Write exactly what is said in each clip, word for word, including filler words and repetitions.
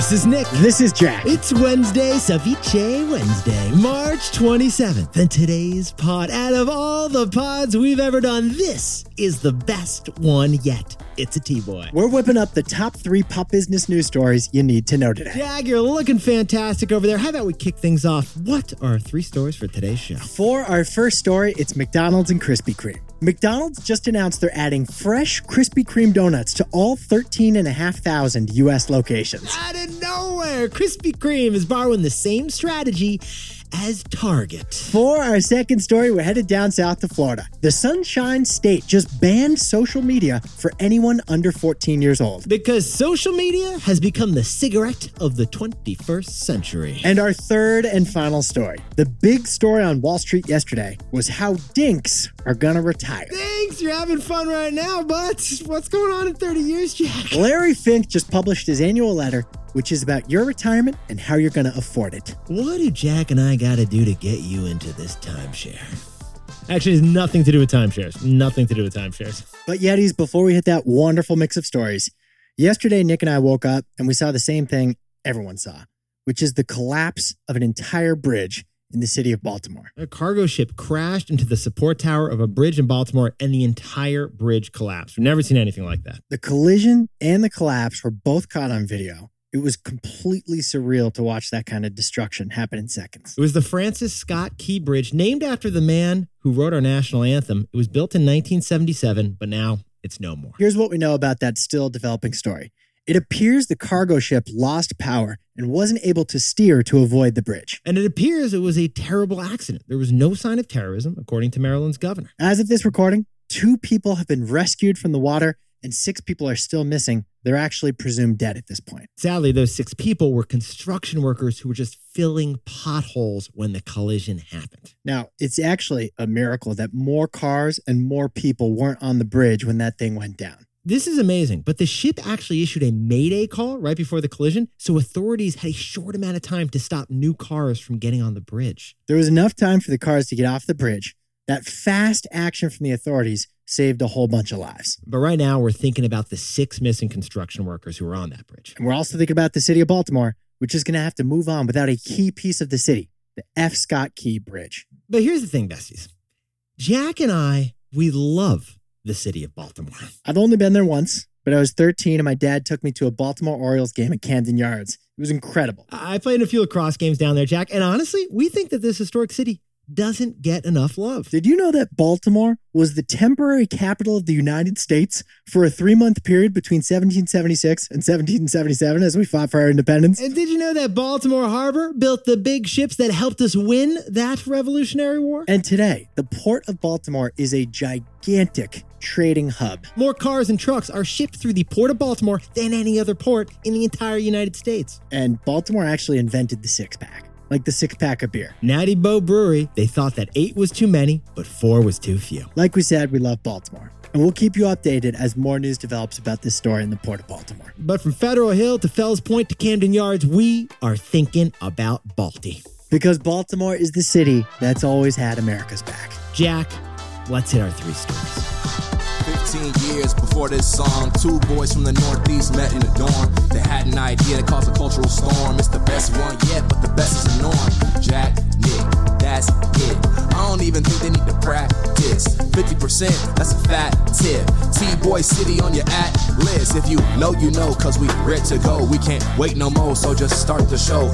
This is Nick. This is Jack. It's Wednesday, Ceviche Wednesday, March twenty-seventh. And today's pod, out of all the pods we've ever done, this is the best one yet. It's a T-Boy. We're whipping up the top three pop business news stories you need to know today. Jack, you're looking fantastic over there. How about we kick things off? What are three stories for today's show? For our first story, it's McDonald's and Krispy Kreme. McDonald's just announced they're adding fresh Krispy Kreme donuts to all thirteen and a half thousand U S locations. Out of nowhere, Krispy Kreme is borrowing the same strategy as Target. For our second story, we're headed down south to Florida. The Sunshine State just banned social media for anyone under fourteen years old. Because social media has become the cigarette of the twenty-first century. And our third and final story. The big story on Wall Street yesterday was how dinks are gonna retire. Thanks, you're having fun right now, but what's going on in thirty years, Jack? Larry Fink just published his annual letter, which is about your retirement and how you're going to afford it. What do Jack and I got to do to get you into this timeshare? Actually, it has nothing to do with timeshares. Nothing to do with timeshares. But Yetis, before we hit that wonderful mix of stories, yesterday Nick and I woke up and we saw the same thing everyone saw, which is the collapse of an entire bridge in the city of Baltimore. A cargo ship crashed into the support tower of a bridge in Baltimore and the entire bridge collapsed. We've never seen anything like that. The collision and the collapse were both caught on video. It was completely surreal to watch that kind of destruction happen in seconds. It was the Francis Scott Key Bridge, named after the man who wrote our national anthem. It was built in nineteen seventy-seven, but now it's no more. Here's what we know about that still developing story. It appears the cargo ship lost power and wasn't able to steer to avoid the bridge. And it appears it was a terrible accident. There was no sign of terrorism, according to Maryland's governor. As of this recording, two people have been rescued from the water and six people are still missing. They're actually presumed dead at this point. Sadly, those six people were construction workers who were just filling potholes when the collision happened. Now, it's actually a miracle that more cars and more people weren't on the bridge when that thing went down. This is amazing, but the ship actually issued a mayday call right before the collision, so authorities had a short amount of time to stop new cars from getting on the bridge. There was enough time for the cars to get off the bridge. That fast action from the authorities saved a whole bunch of lives. But right now, we're thinking about the six missing construction workers who were on that bridge. And we're also thinking about the city of Baltimore, which is going to have to move on without a key piece of the city, the F. Scott Key Bridge. But here's the thing, besties. Jack and I, we love the city of Baltimore. I've only been there once, but I was thirteen and my dad took me to a Baltimore Orioles game at Camden Yards. It was incredible. I played in a few lacrosse games down there, Jack, and honestly, we think that this historic city doesn't get enough love. Did you know that Baltimore was the temporary capital of the United States for a three-month period between seventeen seventy-six and seventeen seventy-seven as we fought for our independence? And did you know that Baltimore Harbor built the big ships that helped us win that Revolutionary War? And today, the Port of Baltimore is a gigantic trading hub. More cars and trucks are shipped through the Port of Baltimore than any other port in the entire United States. And Baltimore actually invented the six-pack. Like the six-pack of beer. Natty Boh Brewery, they thought that eight was too many, but four was too few. Like we said, we love Baltimore. And we'll keep you updated as more news develops about this story in the Port of Baltimore. But from Federal Hill to Fells Point to Camden Yards, we are thinking about Balti. Because Baltimore is the city that's always had America's back. Jack, let's hit our three stories. fifteen years before this song, two boys from the Northeast met in the dorm. They had an idea that caused a cultural storm. It's the best one yet, but the best is the norm. Jack, Nick, that's it. I don't even think they need to practice. fifty percent, that's a fat tip. T-Boy City on your at list. If you know, you know, cause we ready to go. We can't wait no more, so just start the show.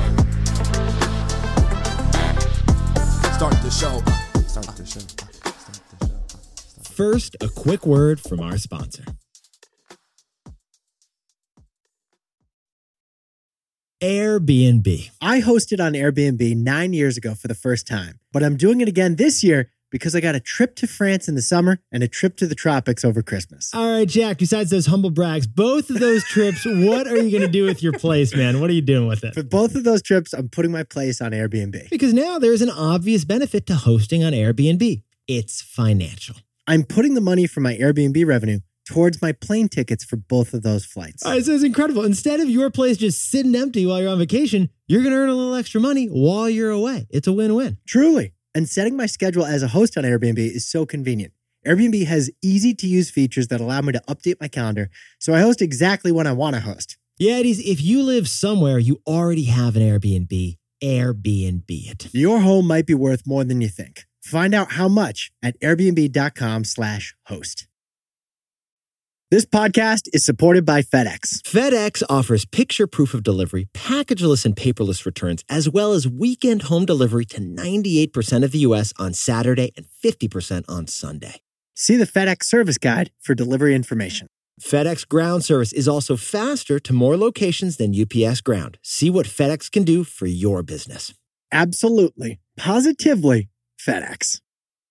Start the show. Start the show. First, a quick word from our sponsor. Airbnb. I hosted on Airbnb nine years ago for the first time, but I'm doing it again this year because I got a trip to France in the summer and a trip to the tropics over Christmas. All right, Jack, besides those humble brags, both of those trips, what are you going to do with your place, man? What are you doing with it? For both of those trips, I'm putting my place on Airbnb. Because now there's an obvious benefit to hosting on Airbnb. It's financial. I'm putting the money from my Airbnb revenue towards my plane tickets for both of those flights. All right, so it's incredible. Instead of your place just sitting empty while you're on vacation, you're going to earn a little extra money while you're away. It's a win-win. Truly. And setting my schedule as a host on Airbnb is so convenient. Airbnb has easy-to-use features that allow me to update my calendar, so I host exactly when I want to host. Yetis, if you live somewhere you already have an Airbnb, Airbnb it. Your home might be worth more than you think. Find out how much at airbnb.com slash host. This podcast is supported by FedEx. FedEx offers picture proof of delivery, packageless and paperless returns, as well as weekend home delivery to ninety-eight percent of the U S on Saturday and fifty percent on Sunday. See the FedEx service guide for delivery information. FedEx Ground service is also faster to more locations than U P S Ground. See what FedEx can do for your business. Absolutely, positively FedEx.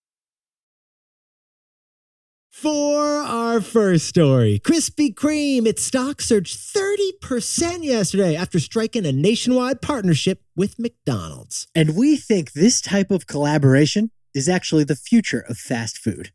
For our first story, Krispy Kreme, its stock surged thirty percent yesterday after striking a nationwide partnership with McDonald's. And we think this type of collaboration is actually the future of fast food.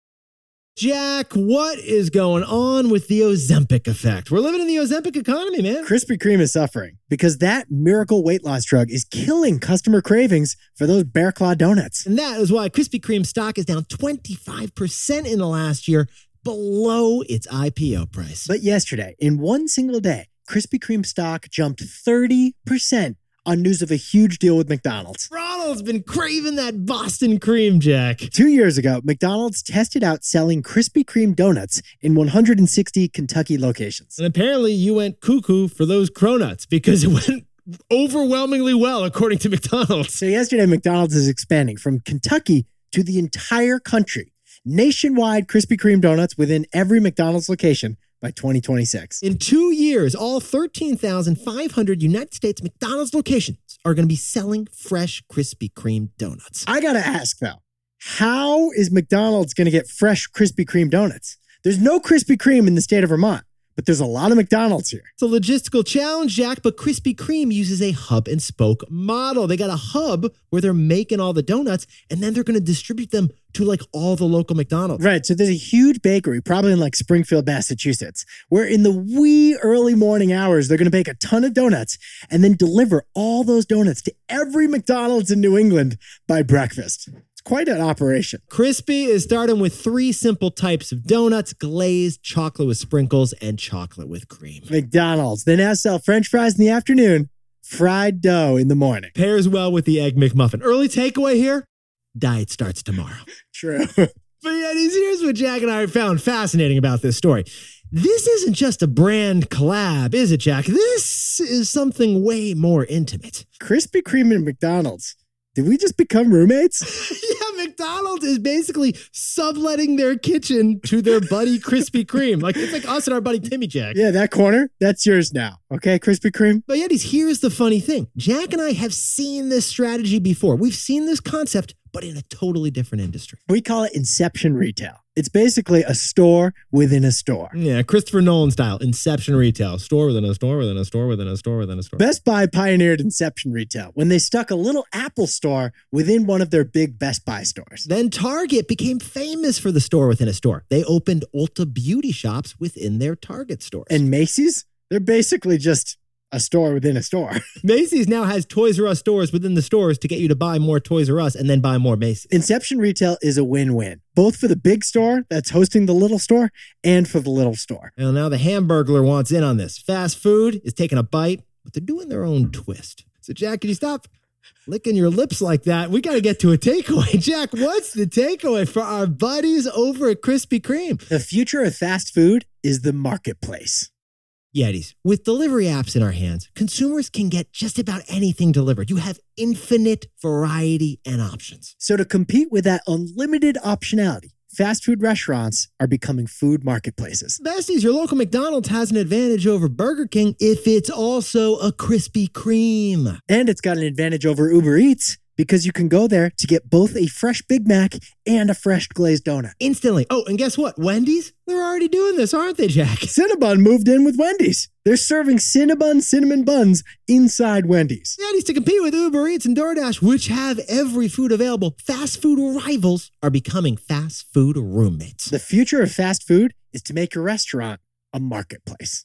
Jack, what is going on with the Ozempic effect? We're living in the Ozempic economy, man. Krispy Kreme is suffering because that miracle weight loss drug is killing customer cravings for those Bear Claw donuts. And that is why Krispy Kreme stock is down twenty-five percent in the last year, below its I P O price. But yesterday, in one single day, Krispy Kreme stock jumped thirty percent on news of a huge deal with McDonald's. Ronald's been craving that Boston cream, Jack. Two years ago, McDonald's tested out selling Krispy Kreme donuts in one hundred sixty Kentucky locations. And apparently you went cuckoo for those cronuts because it went overwhelmingly well, according to McDonald's. So yesterday, McDonald's is expanding from Kentucky to the entire country. Nationwide Krispy Kreme donuts within every McDonald's location by twenty twenty-six. In two years, all thirteen thousand five hundred United States McDonald's locations are going to be selling fresh Krispy Kreme donuts. I got to ask, though, how is McDonald's going to get fresh Krispy Kreme donuts? There's no Krispy Kreme in the state of Vermont, but there's a lot of McDonald's here. It's a logistical challenge, Jack, but Krispy Kreme uses a hub and spoke model. They got a hub where they're making all the donuts, and then they're going to distribute them to like all the local McDonald's. Right, so there's a huge bakery, probably in like Springfield, Massachusetts, where in the wee early morning hours, they're going to bake a ton of donuts and then deliver all those donuts to every McDonald's in New England by breakfast. It's quite an operation. Krispy is starting with three simple types of donuts: glazed, chocolate with sprinkles, and chocolate with cream. McDonald's, they now sell French fries in the afternoon, fried dough in the morning. Pairs well with the Egg McMuffin. Early takeaway here: diet starts tomorrow. True. But yet, here's what Jack and I found fascinating about this story. This isn't just a brand collab, is it, Jack? This is something way more intimate. Krispy Kreme and McDonald's. Did we just become roommates? Yeah, McDonald's is basically subletting their kitchen to their buddy Krispy Kreme. Like, it's like us and our buddy Timmy, Jack. Yeah, that corner, that's yours now. Okay, Krispy Kreme? But Yetis, here's the funny thing. Jack and I have seen this strategy before. We've seen this concept, but in a totally different industry. We call it Inception Retail. It's basically a store within a store. Yeah, Christopher Nolan style, Inception Retail. Store within a store, within a store, within a store, within a store. Best Buy pioneered Inception Retail when they stuck a little Apple store within one of their big Best Buy stores. Then Target became famous for the store within a store. They opened Ulta beauty shops within their Target stores. And Macy's? They're basically just a store within a store. Macy's now has Toys R Us stores within the stores to get you to buy more Toys R Us and then buy more Macy's. Inception Retail is a win-win, both for the big store that's hosting the little store and for the little store. Well, now the Hamburglar wants in on this. Fast food is taking a bite, but they're doing their own twist. So, Jack, can you stop licking your lips like that? We got to get to a takeaway. Jack, what's the takeaway for our buddies over at Krispy Kreme? The future of fast food is the marketplace. Yetis, with delivery apps in our hands, consumers can get just about anything delivered. You have infinite variety and options. So to compete with that unlimited optionality, fast food restaurants are becoming food marketplaces. Besties, your local McDonald's has an advantage over Burger King if it's also a Krispy Kreme. And it's got an advantage over Uber Eats because you can go there to get both a fresh Big Mac and a fresh glazed donut. Instantly. Oh, and guess what? Wendy's? They're already doing this, aren't they, Jack? Cinnabon moved in with Wendy's. They're serving Cinnabon cinnamon buns inside Wendy's. Yetis, to compete with Uber Eats and DoorDash, which have every food available, fast food rivals are becoming fast food roommates. The future of fast food is to make your restaurant a marketplace.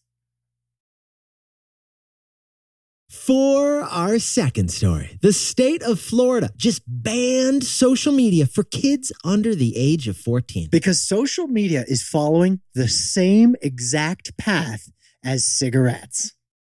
For our second story, the state of Florida just banned social media for kids under the age of fourteen. Because social media is following the same exact path as cigarettes.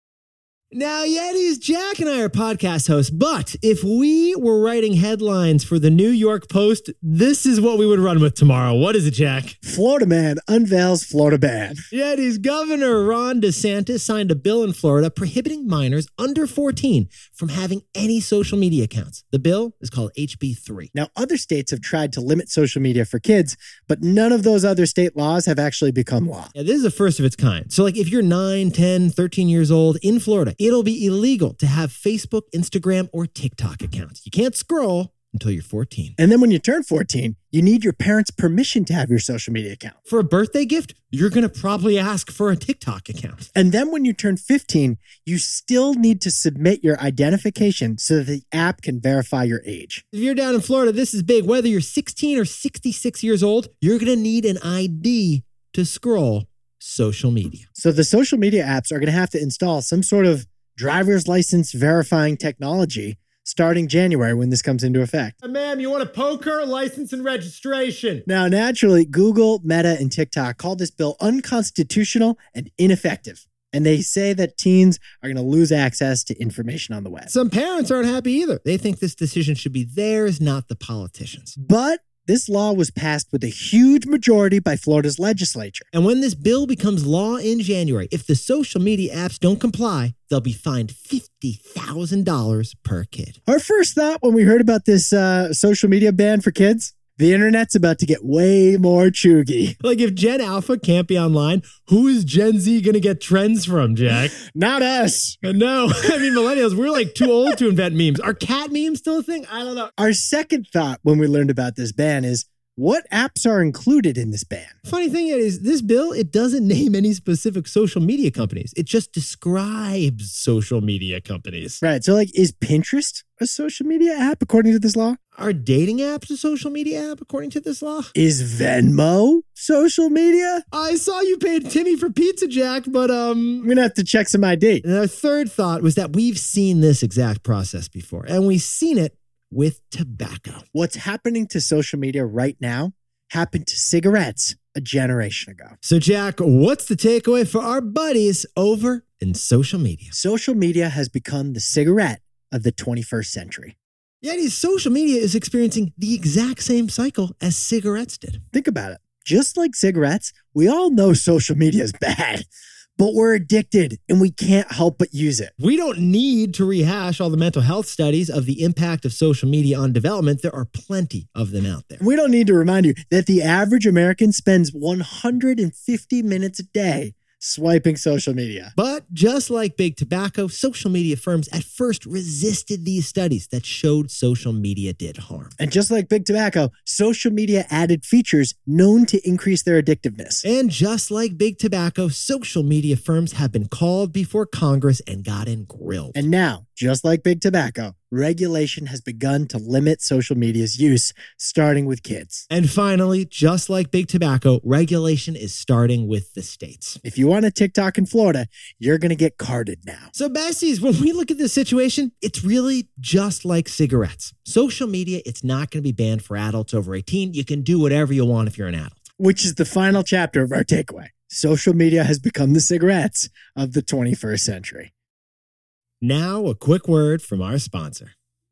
Now, Yetis, Jack and I are podcast hosts, but if we were writing headlines for the New York Post, this is what we would run with tomorrow. What is it, Jack? Florida man unveils Florida ban. Yetis, Governor Ron DeSantis signed a bill in Florida prohibiting minors under fourteen from having any social media accounts. The bill is called H B three. Now, other states have tried to limit social media for kids, but none of those other state laws have actually become law. Yeah, this is the first of its kind. So, like, if you're nine, ten, thirteen years old in Florida, it'll be illegal to have Facebook, Instagram, or TikTok accounts. You can't scroll until you're fourteen. And then when you turn fourteen, you need your parents' permission to have your social media account. For a birthday gift, you're going to probably ask for a TikTok account. And then when you turn fifteen, you still need to submit your identification so that the app can verify your age. If you're down in Florida, this is big. Whether you're sixteen or sixty-six years old, you're going to need an I D to scroll social media. So the social media apps are going to have to install some sort of driver's license verifying technology starting January when this comes into effect. Uh, ma'am, you want a poker, license, and registration? Now, naturally, Google, Meta, and TikTok called this bill unconstitutional and ineffective. And they say that teens are going to lose access to information on the web. Some parents aren't happy either. They think this decision should be theirs, not the politicians. But this law was passed with a huge majority by Florida's legislature. And when this bill becomes law in January, if the social media apps don't comply, they'll be fined fifty thousand dollars per kid. Our first thought when we heard about this uh, social media ban for kids, the internet's about to get way more chuggy. Like, if Gen Alpha can't be online, who is Gen Z going to get trends from, Jack? Not us. No, I mean, millennials, we're like too old to invent memes. Are cat memes still a thing? I don't know. Our second thought when we learned about this ban is, what apps are included in this ban? Funny thing is, this bill, it doesn't name any specific social media companies. It just describes social media companies. Right. So, like, is Pinterest a social media app according to this law? Are dating apps a social media app according to this law? Is Venmo social media? I saw you paid Timmy for pizza, Jack, but um... I'm going to have to check some I D. And our third thought was that we've seen this exact process before, and we've seen it with tobacco. What's happening to social media right now happened to cigarettes a generation ago. So, Jack, what's the takeaway for our buddies over in social media? Social media has become the cigarette of the twenty-first century. Yet, social media is experiencing the exact same cycle as cigarettes did. Think about it. Just like cigarettes, we all know social media is bad, but we're addicted and we can't help but use it. We don't need to rehash all the mental health studies of the impact of social media on development. There are plenty of them out there. We don't need to remind you that the average American spends one hundred fifty minutes a day swiping social media. But just like big tobacco, social media firms at first resisted these studies that showed social media did harm. And just like big tobacco, social media added features known to increase their addictiveness. And just like big tobacco, social media firms have been called before Congress and gotten grilled. And now, just like big tobacco, regulation has begun to limit social media's use, starting with kids. And finally, just like big tobacco, regulation is starting with the states. If you want a TikTok in Florida, you're going to get carded now. So, besties, when we look at this situation, it's really just like cigarettes. Social media, it's not going to be banned for adults over eighteen. You can do whatever you want if you're an adult. Which is the final chapter of our takeaway. Social media has become the cigarettes of the twenty-first century. Now, a quick word from our sponsor.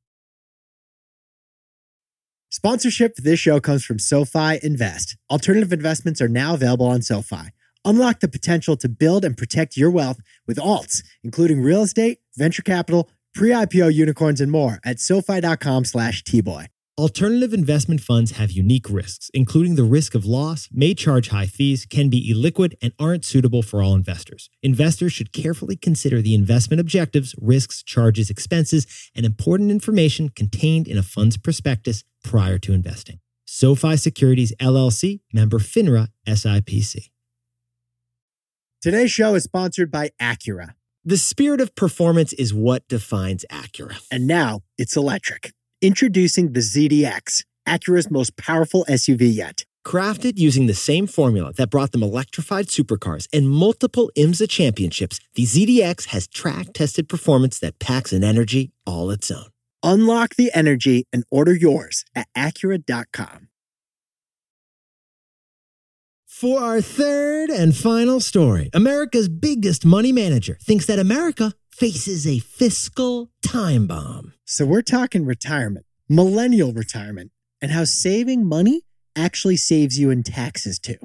Sponsorship for this show comes from SoFi Invest. Alternative investments are now available on SoFi. Unlock the potential to build and protect your wealth with alts, including real estate, venture capital, pre-I P O unicorns, and more at SoFi.com slash T-Boy. Alternative investment funds have unique risks, including the risk of loss, may charge high fees, can be illiquid, and aren't suitable for all investors. Investors should carefully consider the investment objectives, risks, charges, expenses, and important information contained in a fund's prospectus prior to investing. SoFi Securities, L L C, member FINRA, S I P C. Today's show is sponsored by Acura. The spirit of performance is what defines Acura. And now it's electric. Introducing the Z D X, Acura's most powerful S U V yet. Crafted using the same formula that brought them electrified supercars and multiple IMSA championships, the Z D X has track-tested performance that packs an energy all its own. Unlock the energy and order yours at Acura dot com. For our third and final story, America's biggest money manager thinks that America faces a fiscal time bomb. So we're talking retirement, millennial retirement, and how saving money actually saves you in taxes too.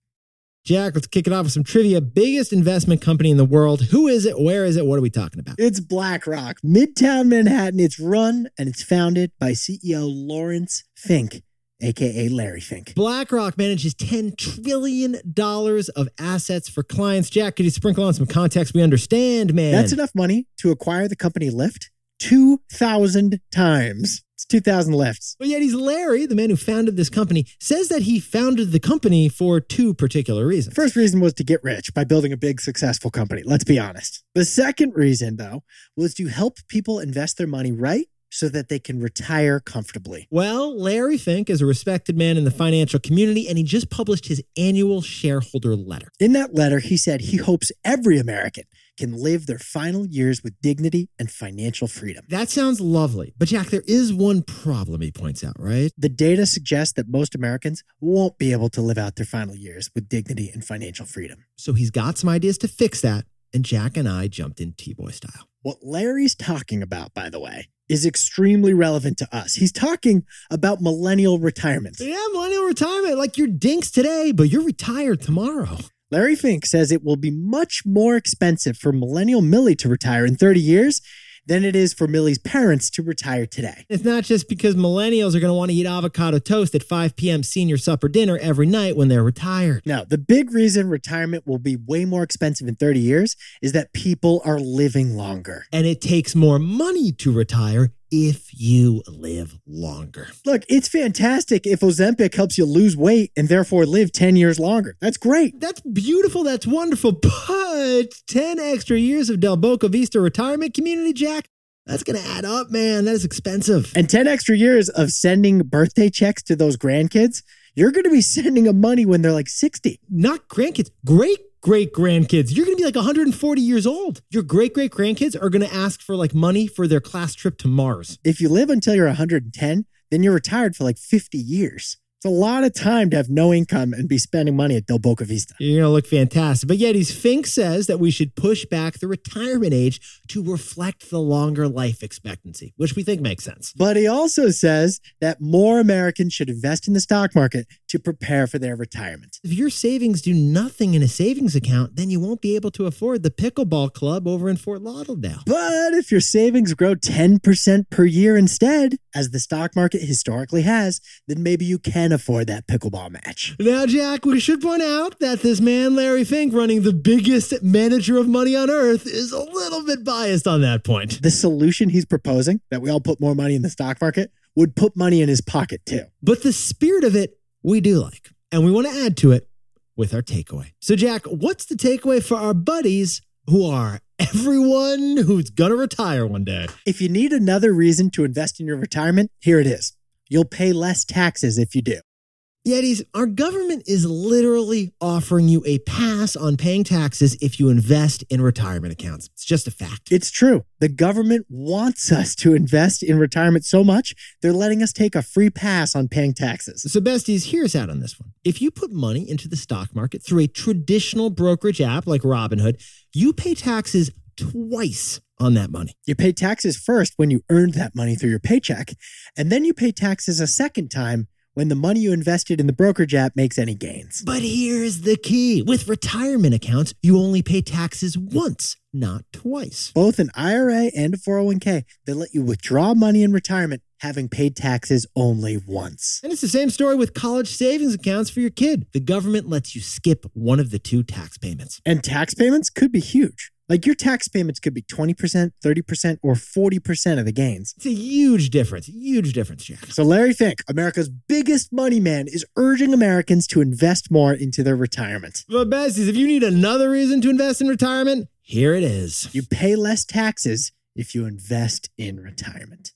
Jack, let's kick it off with some trivia. Biggest investment company in the world. Who is it? Where is it? What are we talking about? It's BlackRock, Midtown Manhattan. It's run and it's founded by C E O Lawrence Fink, a k a. Larry Fink. BlackRock manages ten trillion dollars of assets for clients. Jack, could you sprinkle on some context we understand, man? That's enough money to acquire the company Lyft two thousand times. It's two thousand Lyfts. But yet he's Larry, the man who founded this company, says that he founded the company for two particular reasons. First reason was to get rich by building a big, successful company. Let's be honest. The second reason, though, was to help people invest their money right so that they can retire comfortably. Well, Larry Fink is a respected man in the financial community, and he just published his annual shareholder letter. In that letter, he said he hopes every American can live their final years with dignity and financial freedom. That sounds lovely. But Jack, there is one problem, he points out, right? The data suggests that most Americans won't be able to live out their final years with dignity and financial freedom. So he's got some ideas to fix that, and Jack and I jumped in T-Boy style. What Larry's talking about, by the way, is extremely relevant to us. He's talking about millennial retirement. Yeah, millennial retirement, like you're dinks today, but you're retired tomorrow. Larry Fink says it will be much more expensive for millennial Millie to retire in thirty years than it is for Millie's parents to retire today. It's not just because millennials are going to want to eat avocado toast at five p.m. senior supper dinner every night when they're retired. Now, the big reason retirement will be way more expensive in thirty years is that people are living longer. And it takes more money to retire if you live longer. Look, it's fantastic if Ozempic helps you lose weight and therefore live ten years longer. That's great. That's beautiful. That's wonderful. But ten extra years of Del Boca Vista retirement community, Jack, that's going to add up, man. That is expensive. And ten extra years of sending birthday checks to those grandkids, you're going to be sending them money when they're like sixty. Not grandkids, great great grandkids. You're going to be like one hundred forty years old. Your great great grandkids are going to ask for like money for their class trip to Mars. If you live until you're one hundred ten, then you're retired for like fifty years. It's a lot of time to have no income and be spending money at Del Boca Vista. You're going to look fantastic. But yet, he's Fink says that we should push back the retirement age to reflect the longer life expectancy, which we think makes sense. But he also says that more Americans should invest in the stock market to prepare for their retirement. If your savings do nothing in a savings account, then you won't be able to afford the pickleball club over in Fort Lauderdale. But if your savings grow ten percent per year instead, as the stock market historically has, then maybe you can afford that pickleball match. Now, Jack, we should point out that this man, Larry Fink, running the biggest manager of money on earth, is a little bit biased on that point. The solution he's proposing, that we all put more money in the stock market, would put money in his pocket too. But the spirit of it, we do like. And we want to add to it with our takeaway. So, Jack, what's the takeaway for our buddies who are everyone who's going to retire one day? If you need another reason to invest in your retirement, here it is. You'll pay less taxes if you do. Yetis, our government is literally offering you a pass on paying taxes if you invest in retirement accounts. It's just a fact. It's true. The government wants us to invest in retirement so much, they're letting us take a free pass on paying taxes. So besties, hear us out on this one. If you put money into the stock market through a traditional brokerage app like Robinhood, you pay taxes twice on that money. You pay taxes first when you earned that money through your paycheck, and then you pay taxes a second time when the money you invested in the brokerage app makes any gains. But here's the key. With retirement accounts, you only pay taxes once, not twice. Both an I R A and a four oh one k, they let you withdraw money in retirement having paid taxes only once. And it's the same story with college savings accounts for your kid. The government lets you skip one of the two tax payments. And tax payments could be huge. Like your tax payments could be twenty percent, thirty percent, or forty percent of the gains. It's a huge difference. Huge difference, Jack. So Larry Fink, America's biggest money man, is urging Americans to invest more into their retirement. But besties, if you need another reason to invest in retirement, here it is. You pay less taxes if you invest in retirement.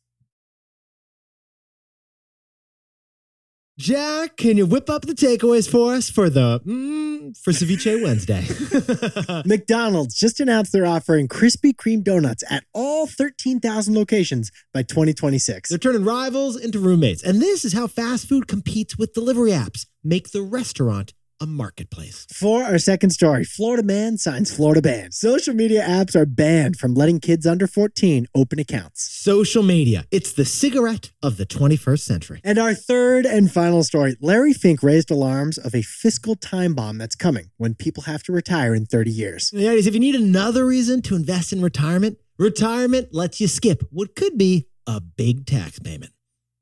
Jack, can you whip up the takeaways for us for the, mm, for Ceviche Wednesday? McDonald's just announced they're offering Krispy Kreme donuts at all thirteen thousand locations by twenty twenty-six. They're turning rivals into roommates. And this is how fast food competes with delivery apps. Make the restaurant a marketplace. For our second story, Florida man signs Florida ban. Social media apps are banned from letting kids under fourteen open accounts. Social media. It's the cigarette of the twenty-first century. And our third and final story, Larry Fink raised alarms of a fiscal time bomb that's coming when people have to retire in thirty years. Ladies, if you need another reason to invest in retirement, retirement lets you skip what could be a big tax payment.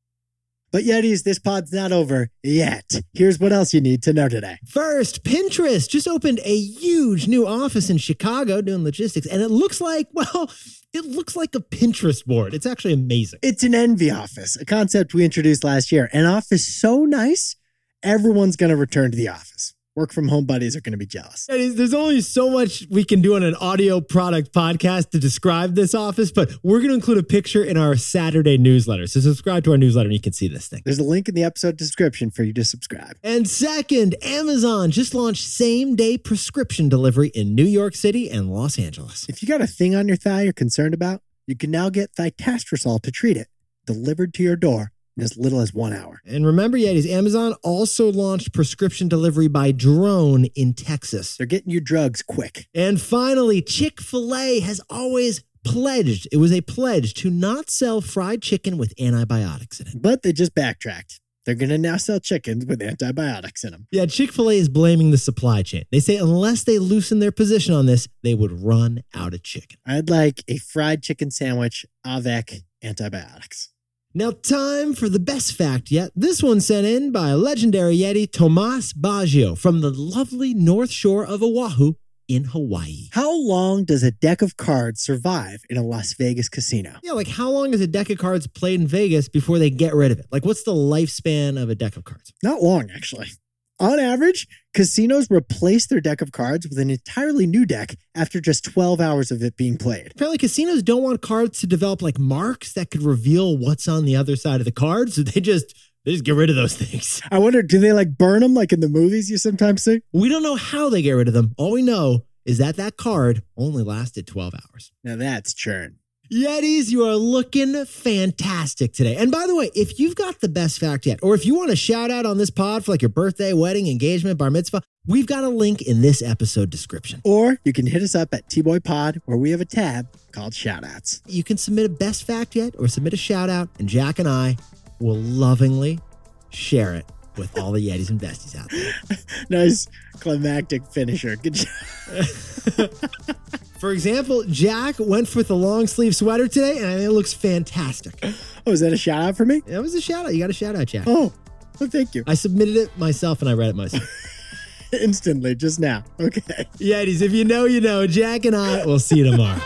But Yetis, this pod's not over yet. Here's what else you need to know today. First, Pinterest just opened a huge new office in Chicago doing logistics, and it looks like, well, it looks like a Pinterest board. It's actually amazing. It's an envy office, a concept we introduced last year. An office so nice, everyone's going to return to the office. Work from home buddies are going to be jealous. There's only so much we can do on an audio product podcast to describe this office, but we're going to include a picture in our Saturday newsletter. So subscribe to our newsletter and you can see this thing. There's a link in the episode description for you to subscribe. And second, Amazon just launched same-day prescription delivery in New York City and Los Angeles. If you got a thing on your thigh you're concerned about, you can now get Thitastrosol to treat it, delivered to your door in as little as one hour. And remember, Yetis, Amazon also launched prescription delivery by drone in Texas. They're getting you drugs quick. And finally, Chick-fil-A has always pledged, it was a pledge to not sell fried chicken with antibiotics in it. But they just backtracked. They're going to now sell chickens with antibiotics in them. Yeah, Chick-fil-A is blaming the supply chain. They say unless they loosen their position on this, they would run out of chicken. I'd like a fried chicken sandwich avec antibiotics. Now, time for the best fact yet. This one sent in by a legendary Yeti, Tomas Baggio, from the lovely North Shore of Oahu in Hawaii. How long does a deck of cards survive in a Las Vegas casino? Yeah, like how long is a deck of cards played in Vegas before they get rid of it? Like what's the lifespan of a deck of cards? Not long, actually. On average, casinos replace their deck of cards with an entirely new deck after just twelve hours of it being played. Apparently, casinos don't want cards to develop like marks that could reveal what's on the other side of the card, so they just they just get rid of those things. I wonder, do they like burn them like in the movies you sometimes see? We don't know how they get rid of them. All we know is that that card only lasted twelve hours. Now that's churn. Yetis, you are looking fantastic today. And by the way, if you've got the best fact yet, or if you want a shout out on this pod for like your birthday, wedding, engagement, bar mitzvah, we've got a link in this episode description. Or you can hit us up at T-Boy Pod, where we have a tab called Shoutouts. You can submit a best fact yet or submit a shout out, and Jack and I will lovingly share it with all the Yetis and besties out there. Nice climactic finisher. Good job. For example, Jack went with a long sleeve sweater today, and I think it looks fantastic. Oh, is that a shout out for me? That was a shout out. You got a shout out, Jack. Oh, well, thank you. I submitted it myself, and I read it myself. Instantly, just now. Okay. Yetis, if you know, you know. Jack and I will see you tomorrow.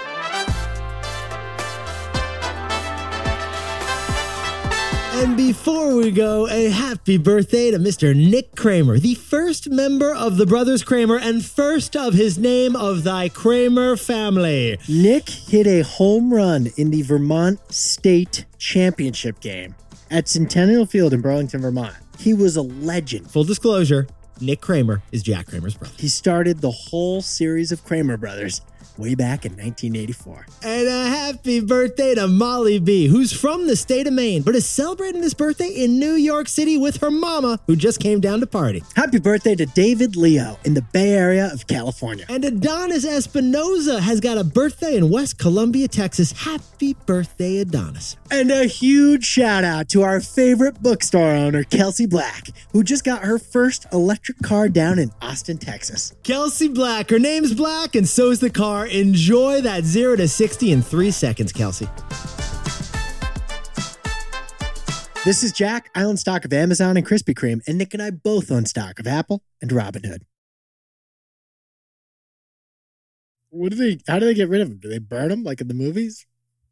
And before we go, a happy birthday to Mister Nick Kramer, the first member of the Brothers Kramer and first of his name of thy Kramer family. Nick hit a home run in the Vermont State Championship game at Centennial Field in Burlington, Vermont. He was a legend. Full disclosure, Nick Kramer is Jack Kramer's brother. He started the whole series of Kramer brothers way back in nineteen eighty-four. And a happy birthday to Molly B, who's from the state of Maine, but is celebrating this birthday in New York City with her mama, who just came down to party. Happy birthday to David Leo in the Bay Area of California. And Adonis Espinoza has got a birthday in West Columbia, Texas. Happy birthday, Adonis. And a huge shout out to our favorite bookstore owner, Kelsey Black, who just got her first electric car down in Austin, Texas. Kelsey Black, her name's Black, and so's the car. Enjoy that zero to sixty in three seconds, Kelsey. This is Jack. I own stock of Amazon and Krispy Kreme, and Nick and I both own stock of Apple and Robinhood. What do they? How do they get rid of them? Do they burn them like in the movies?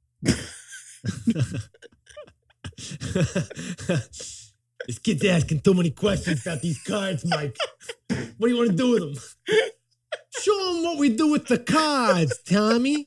This kid's asking too many questions about these cards, Mike. What do you want to do with them? Show them what we do with the cards, Tommy.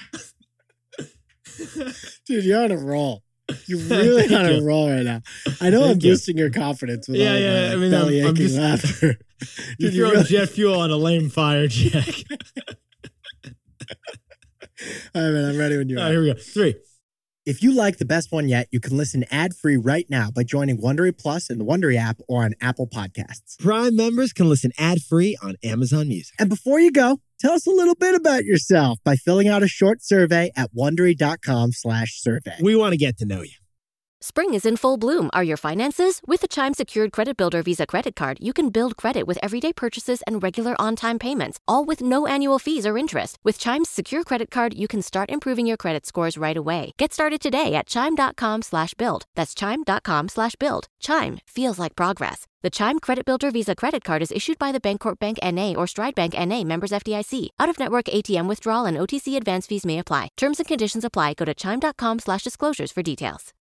Dude, you're on a roll. You're really on a you. roll right now. I know Thank I'm you. boosting your confidence with Yeah, all yeah, my I mean, belly I'm- I'm aching just- laughter. You're Dude, you throwing really- jet fuel on a lame fire, Jack. All right, man, I'm ready when you All are. right, here we go. Three, If you like The Best One Yet, you can listen ad-free right now by joining Wondery Plus in the Wondery app or on Apple Podcasts. Prime members can listen ad-free on Amazon Music. And before you go, tell us a little bit about yourself by filling out a short survey at Wondery.com slash survey. We want to get to know you. Spring is in full bloom. Are your finances? With the Chime Secured Credit Builder Visa Credit Card, you can build credit with everyday purchases and regular on-time payments, all with no annual fees or interest. With Chime's Secure Credit Card, you can start improving your credit scores right away. Get started today at Chime.com slash build. That's Chime.com slash build. Chime feels like progress. The Chime Credit Builder Visa Credit Card is issued by the Bancorp Bank N A or Stride Bank N A, members F D I C. Out-of-network A T M withdrawal and O T C advance fees may apply. Terms and conditions apply. Go to Chime.com slash disclosures for details.